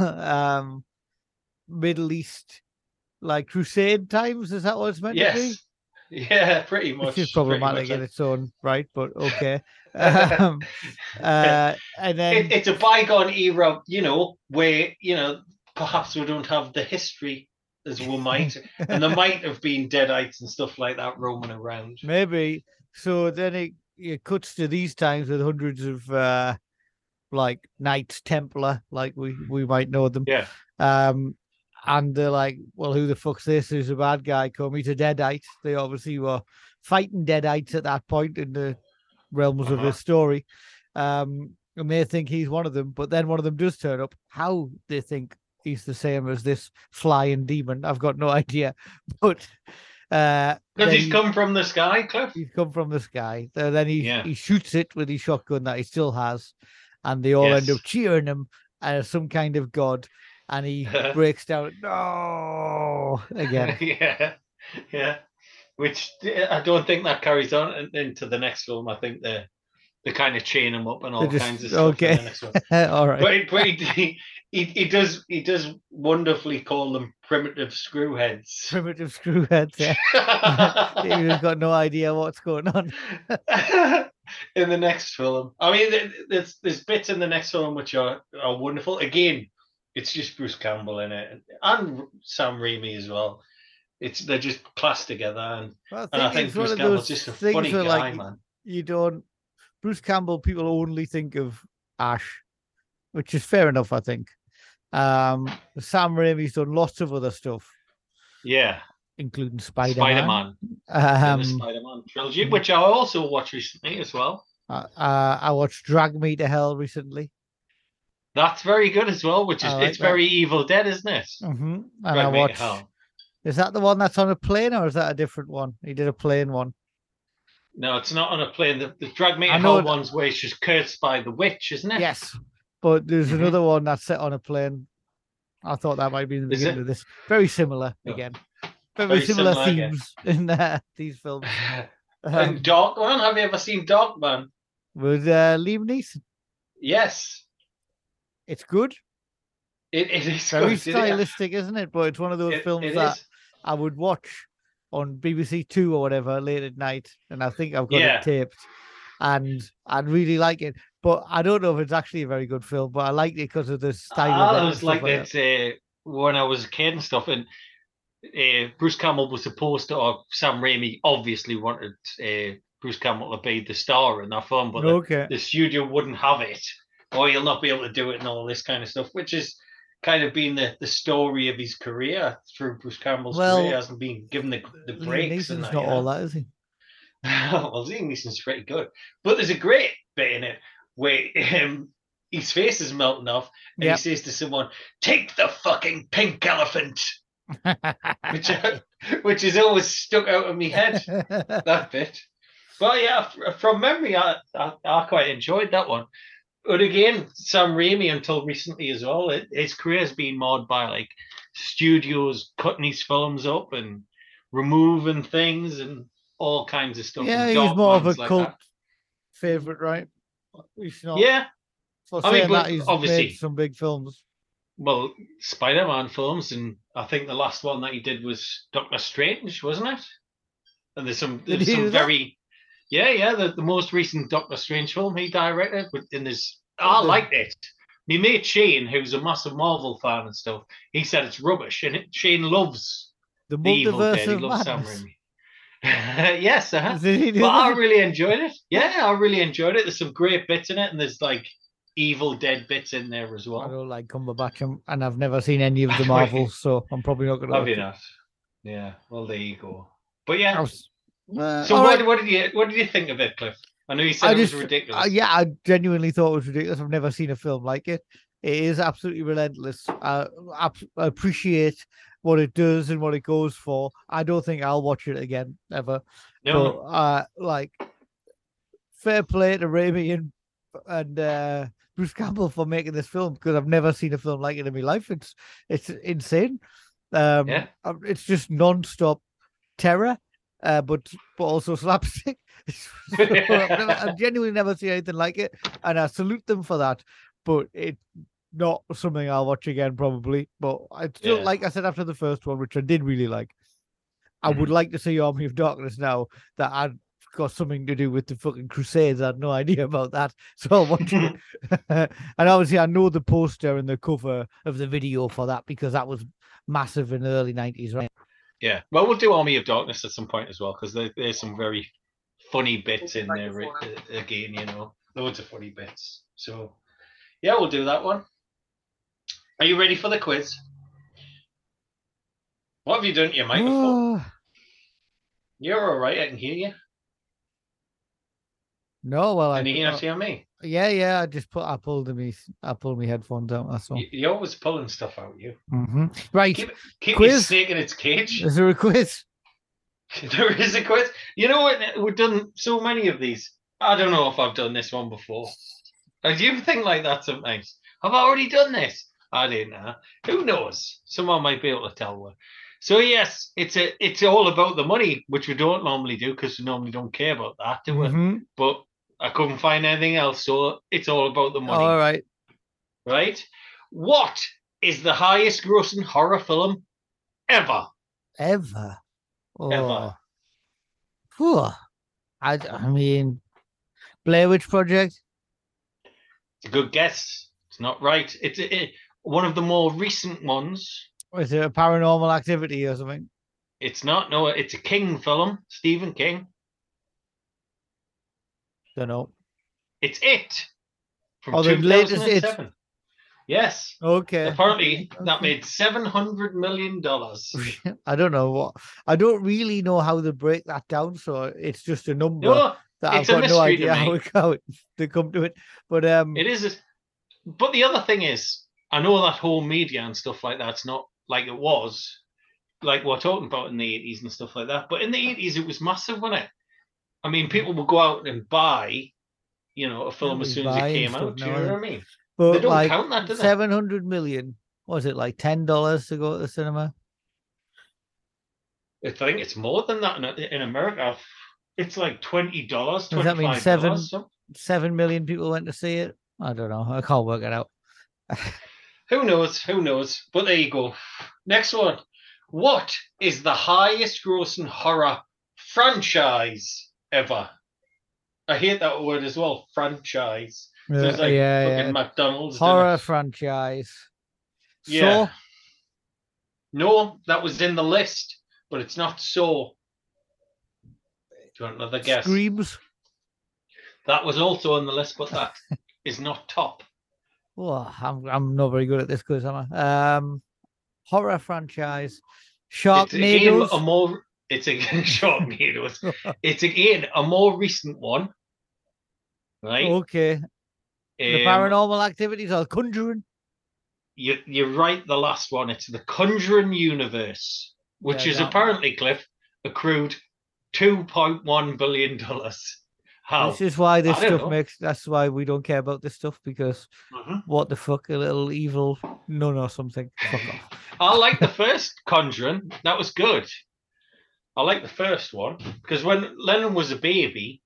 Middle East, like Crusade times. Is that what it's meant to be? Yeah, pretty much. Which is problematic in its own right, but okay. And then it's a bygone era, where perhaps we don't have the history as we might, and there might have been Deadites and stuff like that roaming around. Maybe. So then it cuts to these times with hundreds of like Knights Templar, like we might know them. Yeah. And they're like, well, who the fuck's this? Who's a bad guy? Come, he's a Deadite. They obviously were fighting Deadites at that point in the realms of the story. And they think he's one of them, but then one of them does turn up. How they think he's the same as this flying demon, I've got no idea. But because he's come from the sky, Cliff. He's come from the sky. Then he shoots it with his shotgun that he still has, and they all end up cheering him as some kind of god. And he breaks down, no, again. Yeah. Which I don't think that carries on into the next film. I think they kind of chain him up and all kinds of stuff. Okay. In the next one. All right. But he does wonderfully call them primitive screwheads. Primitive screwheads, yeah. He's got no idea what's going on. In the next film. I mean, there's bits in the next film which are wonderful. Again, it's just Bruce Campbell in it, and Sam Raimi as well. They're just classed together, and I think Bruce Campbell's just a funny guy, man. Bruce Campbell, people only think of Ash, which is fair enough, I think. Sam Raimi's done lots of other stuff. Yeah. Including Spider-Man. The Spider-Man trilogy, which I also watched recently as well. I watched Drag Me to Hell recently. That's very good as well, which is it's very Evil Dead, isn't it? Mm-hmm. And I watched. Is that the one that's on a plane, or is that a different one? He did a plane one. No, it's not on a plane. The Drag Me to Hell one's where she's cursed by the witch, isn't it? Yes, but there's another one that's set on a plane. I thought that might be in the beginning of this. Very similar again. Very similar themes in these films. And Darkman, have you ever seen Darkman? With Liam Neeson. Yes. It's good. It is very stylistic, isn't it? But it's one of those films that I would watch on BBC Two or whatever late at night, and I think I've got it taped, and I'd really like it. But I don't know if it's actually a very good film, but I liked it because of the style. I was like that when I was a kid and stuff, and Bruce Campbell was supposed to, or Sam Raimi obviously wanted Bruce Campbell to be the star in that film, but the studio wouldn't have it. Or you'll not be able to do it and all this kind of stuff, which is kind of been the story of his career through Bruce Campbell's career. He hasn't been given the breaks. Liam Neeson's not all that, is he? Well, Liam Neeson's pretty good. But there's a great bit in it where his face is melting off and he says to someone, "Take the fucking pink elephant." which is always stuck out of my head, that bit. But yeah, from memory, I quite enjoyed that one. But again, Sam Raimi, until recently as well, his career has been marred by like studios cutting his films up and removing things and all kinds of stuff. Yeah, he's more of a cult favorite, right? He's not. Yeah, For saying that, he's obviously made some big films. well, Spider-Man films, and I think the last one that he did was Doctor Strange, wasn't it? And Did there's he do some that? very, yeah, the most recent Doctor Strange film he directed, and I liked it. My mate Shane, who's a massive Marvel fan and stuff, he said it's rubbish, and Shane loves The the Evil Multiverse Dead. He of loves Sam Madness. Raimi. Yes, Did he do but I that? really enjoyed it. Yeah, I really enjoyed it. There's some great bits in it, and there's like Evil Dead bits in there as I well. don't like Cumberbatch, and I've never seen any of the Marvels, so I'm probably not going to Have watch you it. not? Yeah. Well, there you go. But yeah. So all right. what did you think of it, Cliff? I know you said I it was just, ridiculous. I genuinely thought it was ridiculous. I've never seen a film like it. It is absolutely relentless. I appreciate what it does and what it goes for. I don't think I'll watch it again ever. No. But like, fair play to Raimi and Bruce Campbell for making this film, because I've never seen a film like it in my life. It's insane. Yeah. It's just non-stop terror, but also slapstick. I've genuinely never seen anything like it, and I salute them for that. But it's not something I'll watch again, probably. But I still, like I said after the first one, which I did really like, I would like to see Army of Darkness now. That I'd got something to do with the fucking Crusades. I had no idea about that, so I'll watch it. And obviously, I know the poster and the cover of the video for that, because that was massive in the early 90s, right? Yeah. Well, we'll do Army of Darkness at some point as well, because there's some very funny bits in there again, you know. Loads of funny bits. So, yeah, we'll do that one. Are you ready for the quiz? What have you done to your microphone? You're all right. I can hear you. No, well, Can you not hear me? Yeah. I pulled my headphones out. That's all. You're always pulling stuff out. You. Mm-hmm. Right. Keep quiz? your snake in its cage. Is there a quiz? There is a quiz. You know what? We've done so many of these. I don't know if I've done this one before. Do you think like that sometimes? Have I already done this? I don't know. Who knows? Someone might be able to tell one. So yes, it's all about the money, which we don't normally do, because we normally don't care about that, do we? Mm-hmm. But I couldn't find anything else, so it's all about the money. All right. Right? What is the highest grossing horror film ever? Ever? Oh. Ever. Whew. I mean, Blair Witch Project? It's a good guess. It's not right. It's one of the more recent ones. Is it a Paranormal Activity or something? It's not. No, it's a King film. Stephen King. Don't know. It's It. From the latest 2007. It. Yes. Okay. Apparently, that made $700 million. I don't know what. I don't really know how to break that down, so it's just a number. No, that I've got no idea how to come to it. But it is. But the other thing is, I know that whole media and stuff like that's not like it was, like we're talking about in the 80s and stuff like that. But in the 80s, it was massive, wasn't it? I mean, people would go out and buy, you know, a film as soon as it came out. Do you know what I mean? But they don't like count that, do they? 700 million. Was it like $10 to go to the cinema? I think it's more than that in America. It's like $20. Does that mean 7 million people went to see it? I don't know. I can't work it out. Who knows? Who knows? But there you go. Next one. What is the highest grossing horror franchise ever? I hate that word as well. Franchise. So it's like fucking McDonald's. Horror franchise. Yeah. Saw? No, that was in the list, but it's not Saw. Do you want another guess? Screams? That was also on the list, but that is not top. Oh, I'm not very good at this quiz, am I? Horror franchise. Sharknadoes. It's again Sharknadoes. It's again a more recent one. Right? Okay. The Paranormal Activities or Conjuring? You're right, the last one. It's the Conjuring universe, which is apparently, Cliff, accrued $2.1 billion. How? This is why this stuff makes. That's why we don't care about this stuff, because what the fuck, a little evil nun or something. Fuck off. I like the first Conjuring. That was good. I like the first one because when Lennon was a baby,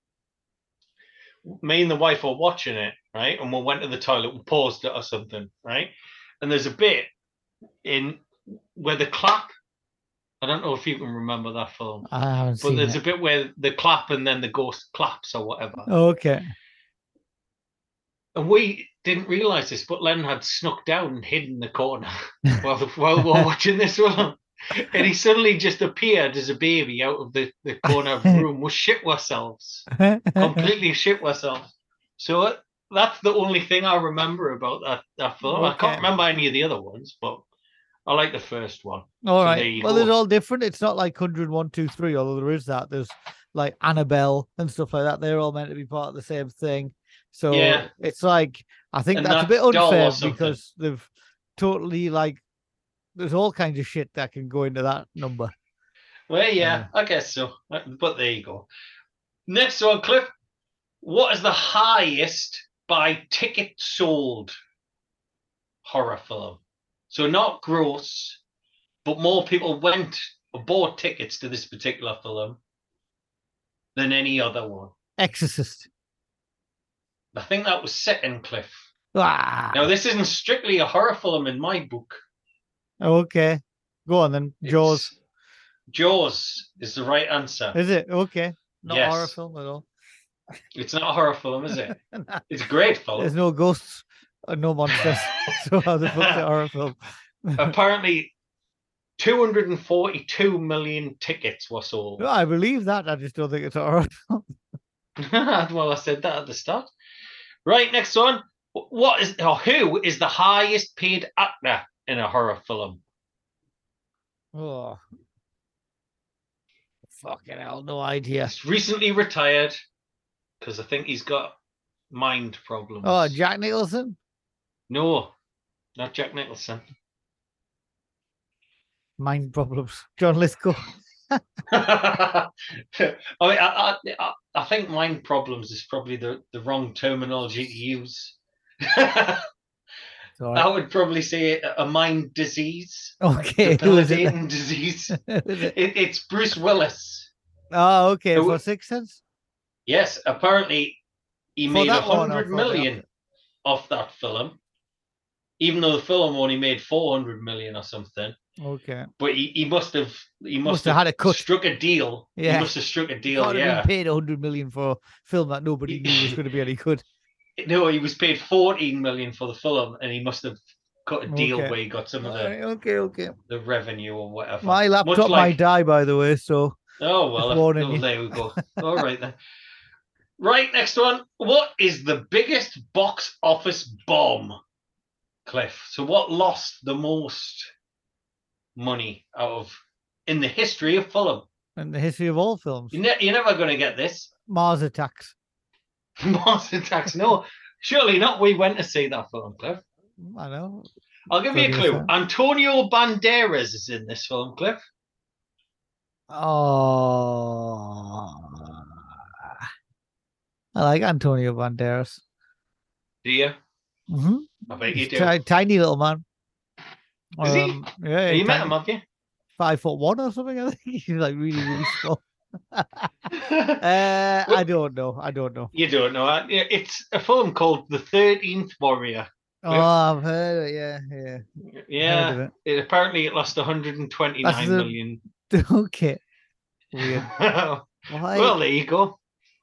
me and the wife were watching it, right? And we went to the toilet, we paused it or something, right? and there's a bit in where the clap. I don't know if you can remember that film, I haven't but seen there's it. a bit where the clap and then the ghost claps or whatever. Okay. And we didn't realize this, but Len had snuck down and hid in the corner while we're watching this film. And he suddenly just appeared as a baby out of the corner of the room. We shit ourselves. Completely shit ourselves. So that's the only thing I remember about that film. Okay. I can't remember any of the other ones, but I like the first one. All So right. there you Well, go. they're all different. It's not like 101, 2, 3, although there is that. There's like Annabelle and stuff like that. They're all meant to be part of the same thing. So Yeah. it's like, I think And that's a that bit doll or unfair something. because they've totally like, there's all kinds of shit that can go into that number. Well, yeah, I guess so. But there you go. Next one, Cliff. What is the highest by ticket sold horror film? So not gross, but more people went or bought tickets to this particular film than any other one. Exorcist. I think that was second, Cliff. Ah, Now, this isn't strictly a horror film in my book. okay. Go on then. Jaws. Jaws is the right answer. Is it? Okay. Not Yes. a horror film at all. It's not a horror film, is it? It's a great film. There's no ghosts and no monsters. So how the fuck's a horror film? Apparently, 242 million tickets were sold. No, I believe that. I just don't think it's a horror film. Well, I said that at the start. Right, next one. Who is the highest paid actor in a horror film? Oh. Fucking hell, no idea. He's recently retired because I think he's got mind problems. Oh, Jack Nicholson? No, not Jack Nicholson. Mind problems. John Lithgow. I think mind problems is probably the wrong terminology to use. Sorry. I would probably say a mind disease. Okay, who is it? Debilitating disease. Who is it? It's Bruce Willis. Oh, okay, It for wa- Sixth Sense? Yes, apparently he For made that one, 100 or for million the off that film, even though the film only made 400 million or something. Okay. But he must have had a cut. struck a deal. Yeah. He must have struck a deal. Can't have Yeah. been paid 100 million for a film that nobody knew was going to be any good. No, he was paid 14 million for the film, and he must have cut a deal Okay. where he got some of Alright, okay. the revenue or whatever. My laptop Much might die, by the way, so Oh well, Just warning you. there we go. All right then. Right, next one. What is the biggest box office bomb, Cliff? So what lost the most money out of in the history of Fulham? in the history of all films, You're never going to get this. Mars Attacks. Mars Attacks. No, surely not. We went to see that film, Cliff. I know. I'll give you a Funny clue. as that. Antonio Banderas is in this film, Cliff. Oh, I like Antonio Banderas. Do you? Mm-hmm. I bet you He's do. tiny little man. Is he? Yeah, Have you met tiny- him, have you? 5'1" or something. I think he's like really small. I don't know. You don't know. It's a film called The 13th Warrior. Oh, I've heard it. Yeah. Heard Yeah. of Apparently it lost 129 That's the- million. it. Okay. Weird. Well, Why? there you go.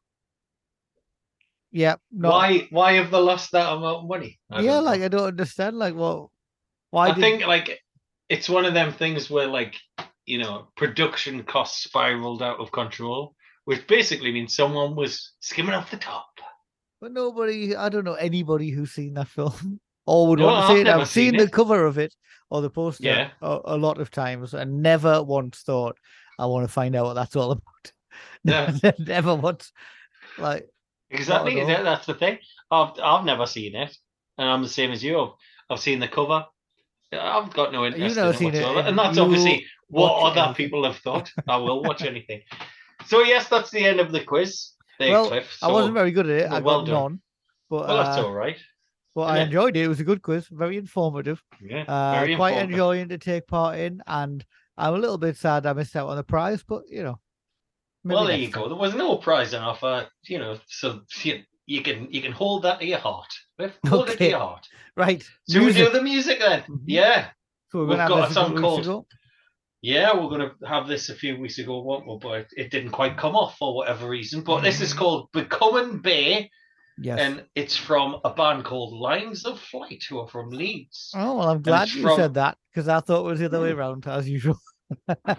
Yeah. No. Why have they lost that amount of money? I don't know. I don't understand. Like, what? Why? I think like it's one of them things where like, production costs spiraled out of control, which basically means someone was skimming off the top. But nobody. I don't know anybody who's seen that film or would No, want to I've see it. never I've seen seen the it. cover of it or the poster Yeah. a lot of times, and never once thought I want to find out what that's all about. Yeah. Never once. Like, Exactly. Not at all. That's the thing. I've never seen it, and I'm the same as you. I've seen the cover. I've got no interest never in it seen it, whatsoever, and and that's you obviously what watch other anything. people have thought. I will watch anything. So yes, that's the end of the quiz. There, well, Cliff. I wasn't very good at it. well, I well got done. none. But Well, that's all right. but I innit? enjoyed it. It was a good quiz, very informative. Yeah, Quite very informative. enjoying to take part in, and I'm a little bit sad I missed out on the prize, but maybe Well, there you next time. go. There was no prize on offer, so you can hold that to your heart. Hold it to your heart. Right. So we do the music then. Yeah. So we're We've gonna got have a this a song couple of weeks called. ago. Yeah, we're going to have this a few weeks ago, won't we? But it didn't quite come off for whatever reason. But this is called Becoming Bay. Yes. And it's from a band called Lines of Flight, who are from Leeds. Oh, well, I'm glad you said that, because I thought it was the other way around, as usual. And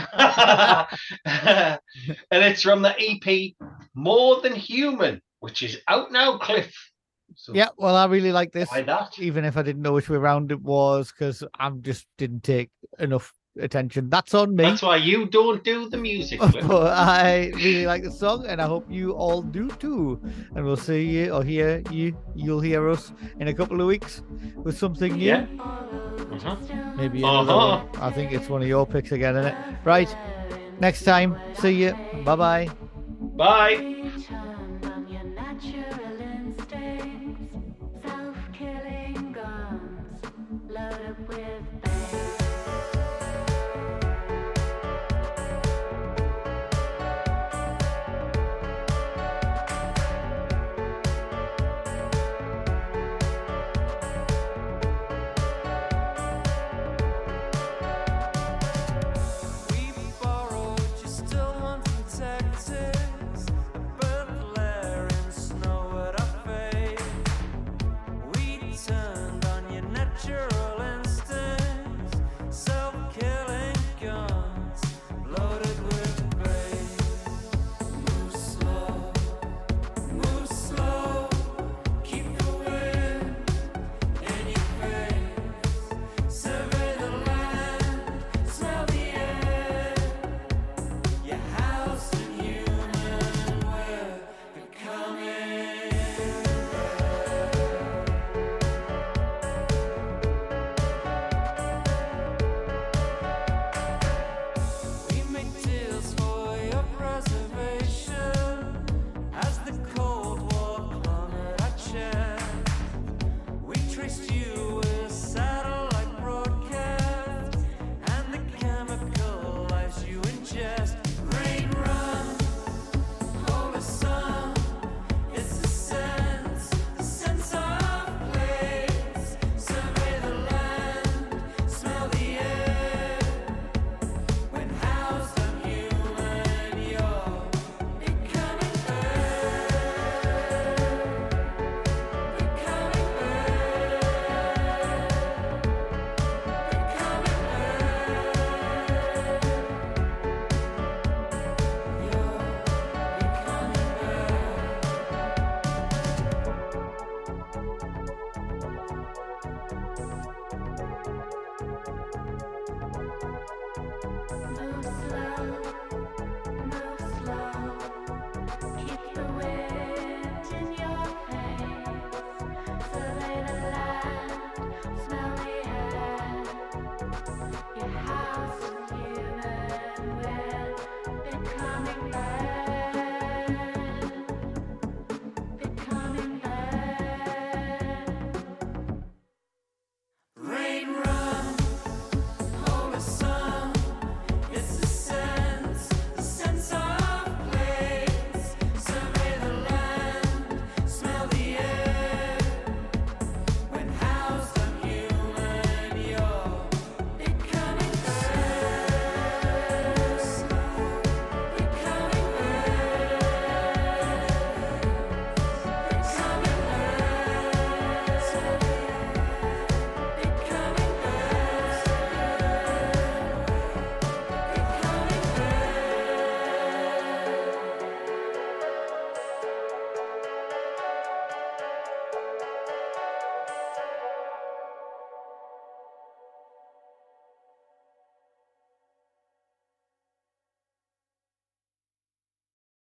it's from the EP More Than Human, which is out now, Cliff. So yeah, well, I really like this, why that? even if I didn't know which way around it was, because I just didn't take enough attention. That's on me. That's why you don't do the music, Cliff. But I really like the song, and I hope you all do too. And we'll see you or hear you. You'll hear us in a couple of weeks with something new. Yeah. Maybe another one. I think it's one of your picks again, isn't it? Right. Next time. See you. Bye-bye. Bye.